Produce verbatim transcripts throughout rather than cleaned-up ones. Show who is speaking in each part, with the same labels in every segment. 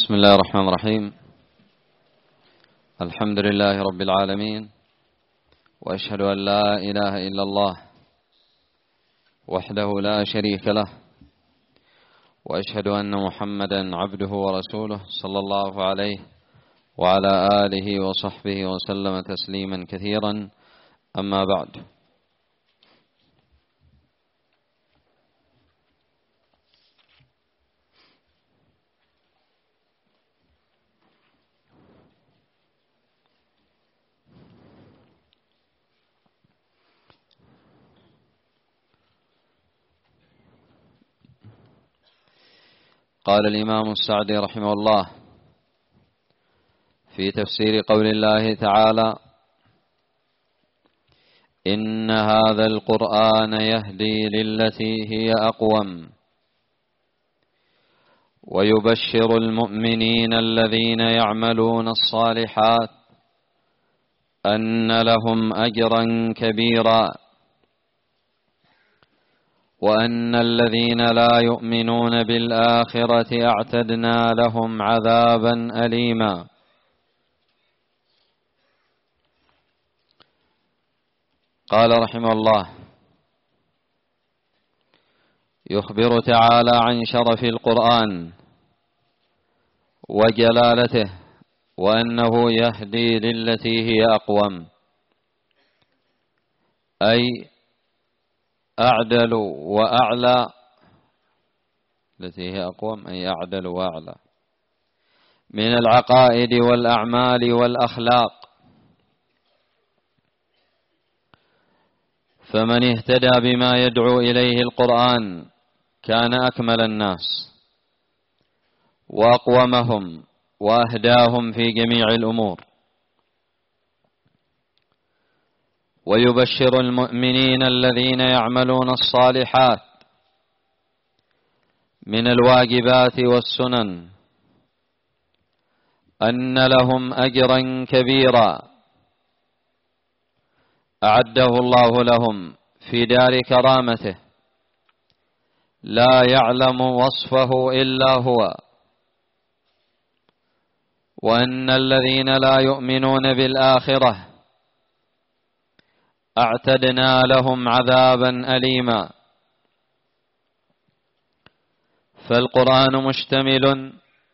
Speaker 1: بسم الله الرحمن الرحيم. الحمد لله رب العالمين، وأشهد أن لا إله إلا الله وحده لا شريك له، وأشهد أن محمدا عبده ورسوله صلى الله عليه وعلى آله وصحبه وسلم تسليما كثيرا. أما بعد، قال الإمام السعدي رحمه الله في تفسير قول الله تعالى: إن هذا القرآن يهدي للتي هي أقوم ويبشر المؤمنين الذين يعملون الصالحات أن لهم أجرا كبيرا، وأن الذين لا يؤمنون بالآخرة أعتدنا لهم عذابا أليما. قال رحمه الله: يخبر تعالى عن شرف القرآن وجلالته، وأنه يهدي للتي هي أقوم، أي أعدل وأعلى. التي هي أقوم أي أعدل وأعلى من العقائد والأعمال والأخلاق. فمن اهتدى بما يدعو إليه القرآن كان أكمل الناس وأقومهم وأهداهم في جميع الأمور. ويبشر المؤمنين الذين يعملون الصالحات من الواجبات والسنن أن لهم أجرا كبيرا أعده الله لهم في دار كرامته لا يعلم وصفه إلا هو، وأن الذين لا يؤمنون بالآخرة أعتدنا لهم عذابا أليما. فالقرآن مشتمل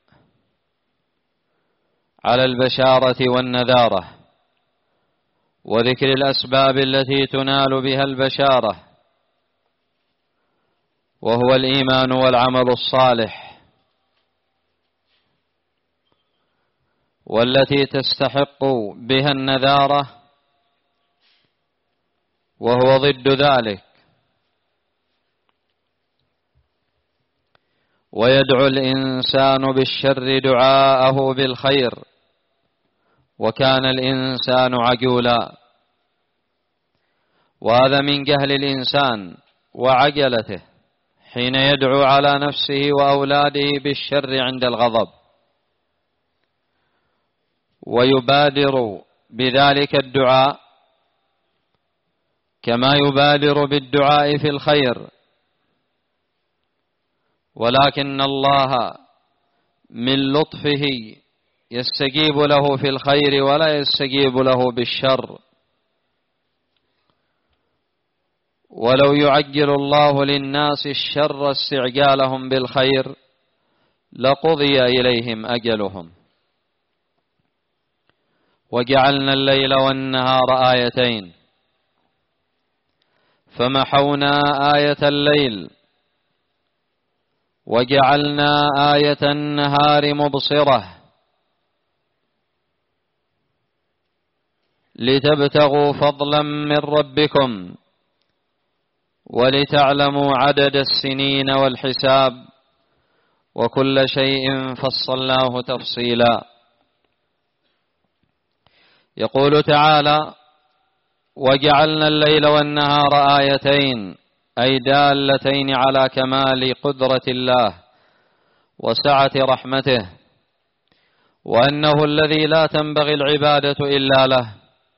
Speaker 1: على البشارة والنذارة وذكر الأسباب التي تنال بها البشارة، وهو الإيمان والعمل الصالح، والتي تستحق بها النذارة وهو ضد ذلك. ويدعو الإنسان بالشر دعاءه بالخير، وكان الإنسان عجولا. وهذا من جهل الإنسان وعجلته حين يدعو على نفسه وأولاده بالشر عند الغضب، ويبادر بذلك الدعاء كما يبادر بالدعاء في الخير. ولكن الله من لطفه يستجيب له في الخير ولا يستجيب له بالشر. ولو يعجل الله للناس الشر استعجالهم بالخير لقضي إليهم أجلهم. وجعلنا الليل والنهار آيتين فمحونا آية الليل وجعلنا آية النهار مبصرة لتبتغوا فضلا من ربكم ولتعلموا عدد السنين والحساب وكل شيء فصلناه تفصيلا. يقول تعالى: وجعلنا الليل والنهار آيتين، أي دالتين على كمال قدرة الله وسعة رحمته، وأنه الذي لا تنبغي العبادة إلا له.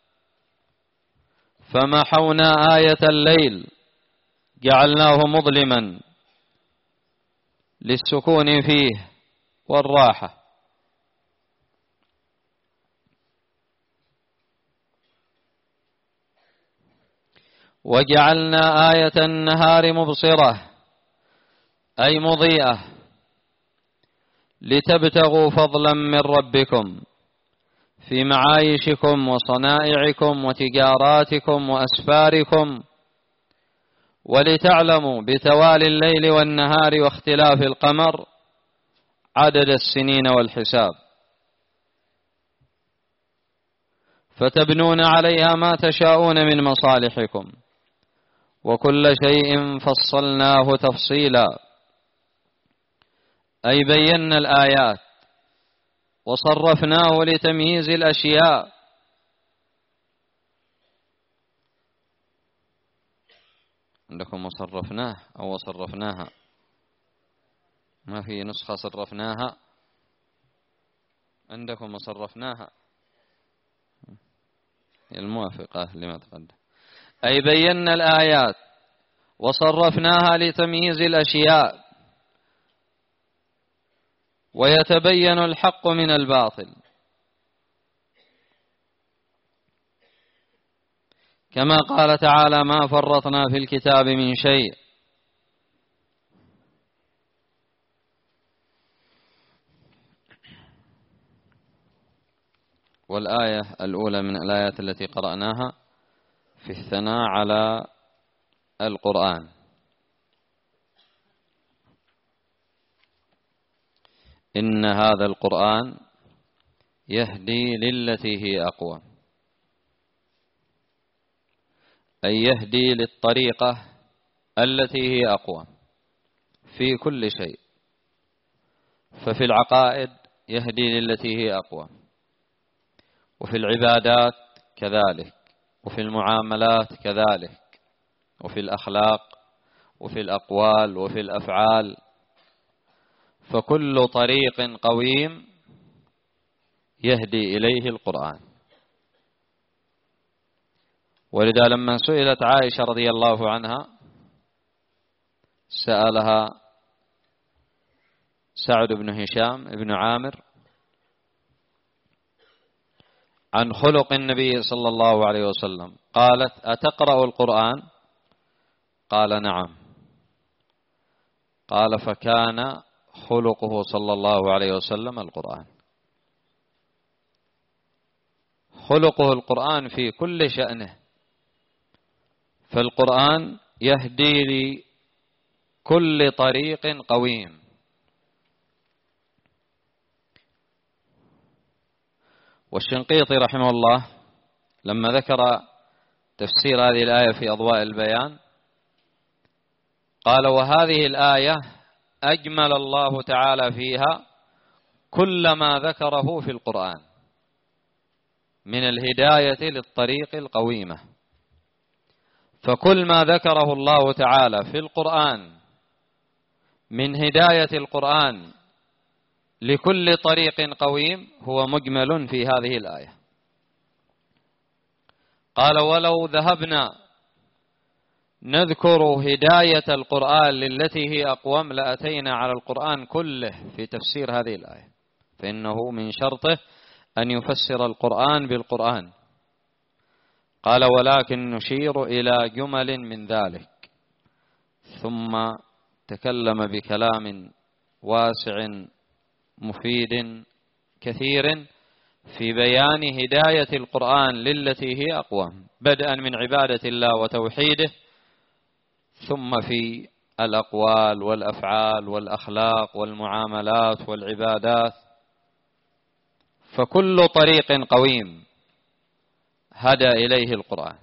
Speaker 1: فمحونا آية الليل، جعلناه مظلما للسكون فيه والراحة، وجعلنا آية النهار مبصرة أي مضيئة لتبتغوا فضلا من ربكم في معايشكم وصنائعكم وتجاراتكم وأسفاركم، ولتعلموا بتوالي الليل والنهار واختلاف القمر عدد السنين والحساب، فتبنون عليها ما تشاءون من مصالحكم، وكل شيء فصلناه تفصيلا، أي بينا الآيات وصرفناه لتمييز الأشياء. عندكم وصرفناه أو وصرفناها؟ ما في نسخة صرفناها، عندكم وصرفناها الموافقة لما تقدم. أي بينا الآيات وصرفناها لتمييز الأشياء ويتبين الحق من الباطل، كما قال تعالى: ما فرطنا في الكتاب من شيء. والآية الأولى من الآيات التي قرأناها في الثناء على القرآن. إن هذا القرآن يهدي للتي هي أقوى، أي يهدي للطريقة التي هي أقوى في كل شيء. ففي العقائد يهدي للتي هي أقوى، وفي العبادات كذلك، وفي المعاملات كذلك، وفي الأخلاق، وفي الأقوال، وفي الأفعال. فكل طريق قويم يهدي إليه القرآن. ولذا لما سئلت عائشة رضي الله عنها سألها سعد بن هشام بن عامر عن خلق النبي صلى الله عليه وسلم، قالت: أتقرأ القرآن؟ قال: نعم. قال: فكان خلقه صلى الله عليه وسلم القرآن. خلقه القرآن في كل شأنه، فالقرآن يهدي لكل طريق قويم. والشنقيطي رحمه الله لما ذكر تفسير هذه الآية في أضواء البيان قال: وهذه الآية أجمل الله تعالى فيها كل ما ذكره في القرآن من الهداية للطريق القويمة. فكل ما ذكره الله تعالى في القرآن من هداية القرآن لكل طريق قويم هو مجمل في هذه الآية. قال: ولو ذهبنا نذكر هداية القرآن للتي هي أقوم لأتينا على القرآن كله في تفسير هذه الآية، فإنه من شرطه أن يفسر القرآن بالقرآن. قال: ولكن نشير إلى جمل من ذلك. ثم تكلم بكلام واسع مفيد كثير في بيان هداية القرآن للتي هي أقوى، بدءا من عبادة الله وتوحيده، ثم في الأقوال والأفعال والأخلاق والمعاملات والعبادات. فكل طريق قويم هدى إليه القرآن،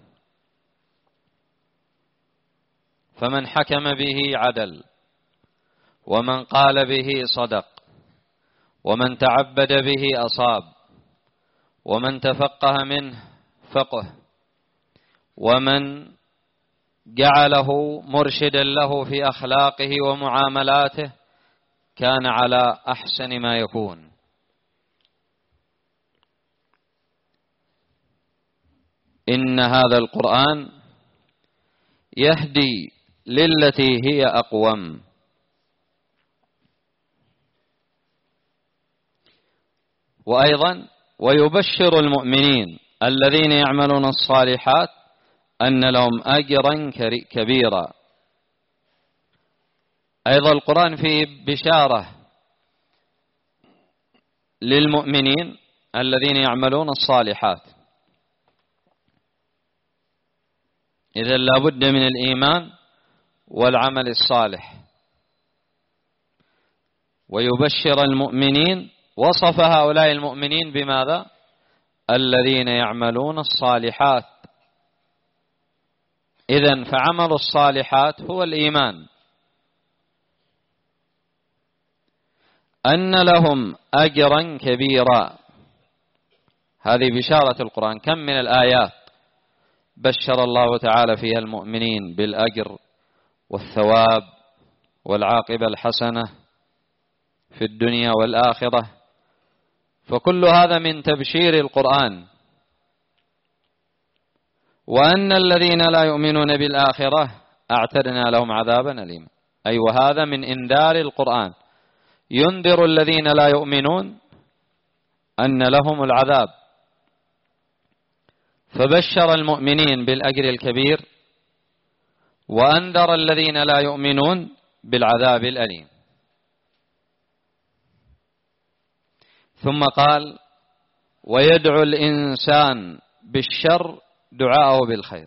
Speaker 1: فمن حكم به عدل، ومن قال به صدق، ومن تعبد به أصاب، ومن تفقه منه فقه، ومن جعله مرشدا له في أخلاقه ومعاملاته كان على أحسن ما يكون. إن هذا القرآن يهدي للتي هي أقوم. وأيضا ويبشر المؤمنين الذين يعملون الصالحات أن لهم أجرا كبيرا. أيضا القرآن فيه بشارة للمؤمنين الذين يعملون الصالحات. إذا لا بد من الإيمان والعمل الصالح. ويبشر المؤمنين، وصف هؤلاء المؤمنين بماذا؟ الذين يعملون الصالحات. إذن فعمل الصالحات هو الإيمان. أن لهم أجرا كبيرا، هذه بشارة القرآن. كم من الآيات بشر الله تعالى فيها المؤمنين بالأجر والثواب والعاقبة الحسنة في الدنيا والآخرة. فكل هذا من تبشير القرآن. وأن الذين لا يؤمنون بالآخرة أعتدنا لهم عذابا أليما، أي وهذا من إنذار القرآن، ينذر الذين لا يؤمنون أن لهم العذاب. فبشر المؤمنين بالأجر الكبير، وأنذر الذين لا يؤمنون بالعذاب الأليم. ثم قال: ويدعو الإنسان بالشر دعاءه بالخير.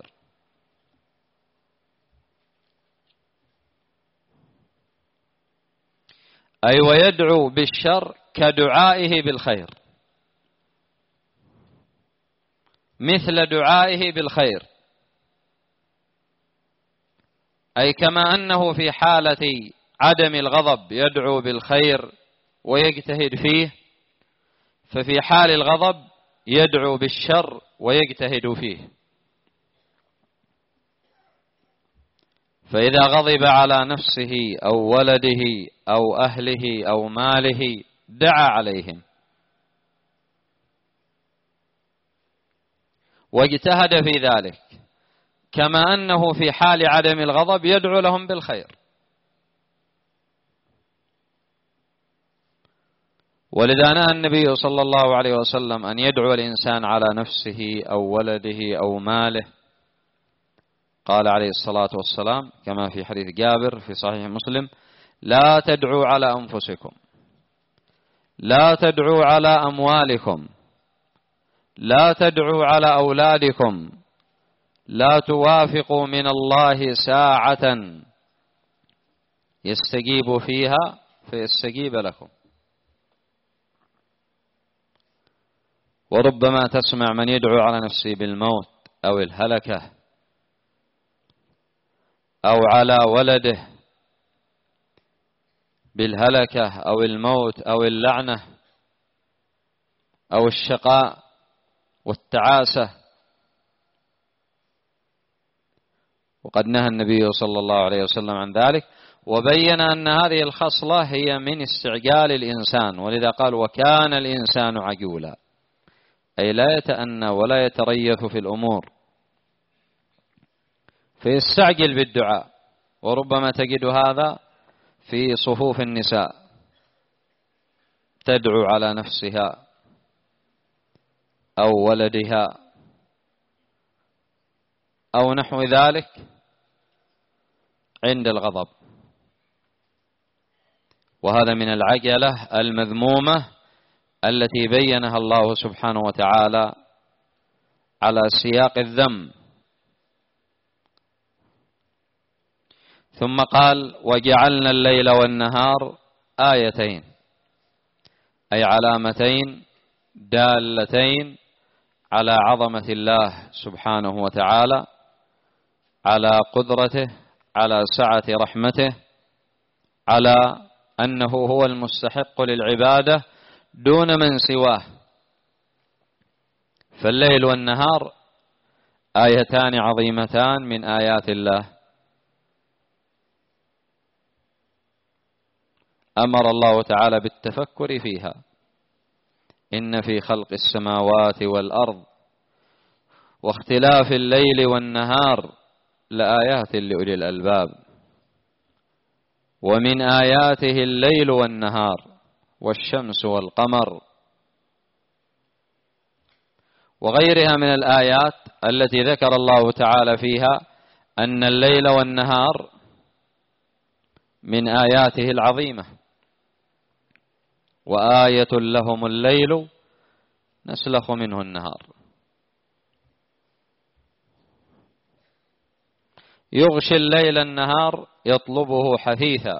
Speaker 1: أي ويدعو بالشر كدعائه بالخير، مثل دعائه بالخير. أي كما أنه في حالة عدم الغضب يدعو بالخير ويجتهد فيه، ففي حال الغضب يدعو بالشر ويجتهد فيه. فإذا غضب على نفسه أو ولده أو أهله أو ماله دعا عليهم واجتهد في ذلك، كما أنه في حال عدم الغضب يدعو لهم بالخير. ولذا نهى النبي صلى الله عليه وسلم أن يدعو الإنسان على نفسه أو ولده أو ماله. قال عليه الصلاة والسلام كما في حديث جابر في صحيح مسلم: لا تدعوا على أنفسكم، لا تدعوا على أموالكم، لا تدعوا على أولادكم، لا توافقوا من الله ساعة يستجيب فيها فيستجيب لكم. وربما تسمع من يدعو على نفسه بالموت أو الهلكة أو على ولده بالهلكة أو الموت أو اللعنة أو الشقاء والتعاسة. وقد نهى النبي صلى الله عليه وسلم عن ذلك، وبين أن هذه الخصلة هي من استعجال الإنسان، ولذا قال: وكان الإنسان عجولا، أي لا يتأنى ولا يتريث في الأمور، فيستعجل بالدعاء. وربما تجد هذا في صفوف النساء، تدعو على نفسها أو ولدها أو نحو ذلك عند الغضب. وهذا من العجلة المذمومة التي بينها الله سبحانه وتعالى على سياق الذم. ثم قال: وجعلنا الليل والنهار آيتين، أي علامتين دالتين على عظمة الله سبحانه وتعالى، على قدرته، على سعة رحمته، على أنه هو المستحق للعبادة دون من سواه. فالليل والنهار آيتان عظيمتان من آيات الله، أمر الله تعالى بالتفكر فيها. إن في خلق السماوات والأرض واختلاف الليل والنهار لآيات لأولي الألباب. ومن آياته الليل والنهار والشمس والقمر وغيرها من الآيات التي ذكر الله تعالى فيها أن الليل والنهار من آياته العظيمة. وآية لهم الليل نسلخ منه النهار يغشي الليل النهار يطلبه حثيثا.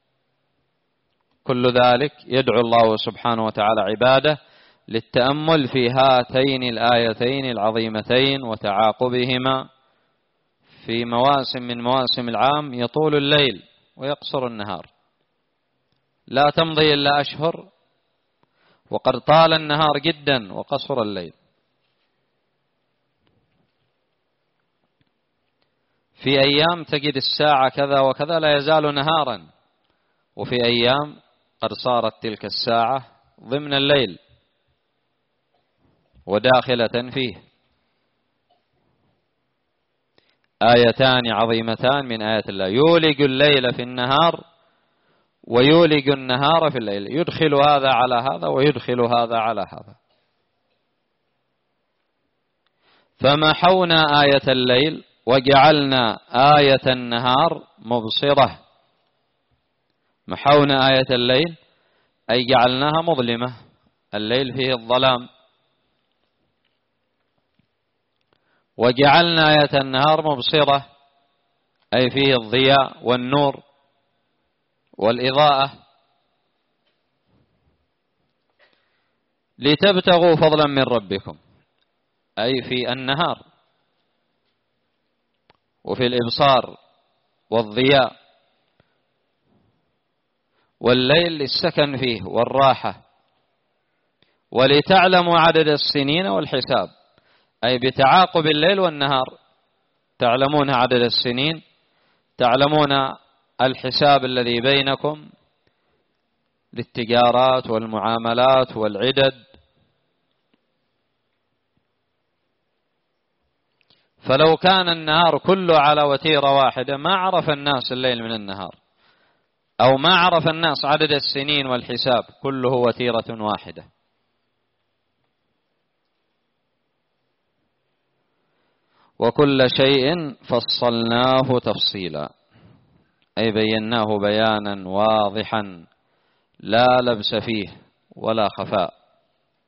Speaker 1: كل ذلك يدعو الله سبحانه وتعالى عباده للتأمل في هاتين الآيتين العظيمتين وتعاقبهما في مواسم من مواسم العام. يطول الليل ويقصر النهار، لا تمضي إلا أشهر وقد طال النهار جدا وقصر الليل. في أيام تجد الساعة كذا وكذا لا يزال نهارا، وفي أيام قد صارت تلك الساعة ضمن الليل وداخلة فيه. آيتان عظيمتان من آيات الله، يولج الليل في النهار ويولج النهار في الليل، يدخل هذا على هذا ويدخل هذا على هذا. فمحونا آية الليل وجعلنا آية النهار مبصرة. محونا آية الليل أي جعلناها مظلمة، الليل فيه الظلام، وجعلنا آية النهار مبصرة أي فيه الضياء والنور والإضاءة، لتبتغوا فضلا من ربكم أي في النهار وفي الإبصار والضياء، والليل للسكن فيه والراحة، ولتعلموا عدد السنين والحساب أي بتعاقب الليل والنهار تعلمون عدد السنين، تعلمون الحساب الذي بينكم للتجارات والمعاملات والعدد. فلو كان النهار كله على وتيرة واحدة ما عرف الناس الليل من النهار، أو ما عرف الناس عدد السنين والحساب، كله وتيرة واحدة. وكل شيء فصلناه تفصيلا أي بيناه بيانا واضحا لا لبس فيه ولا خفاء.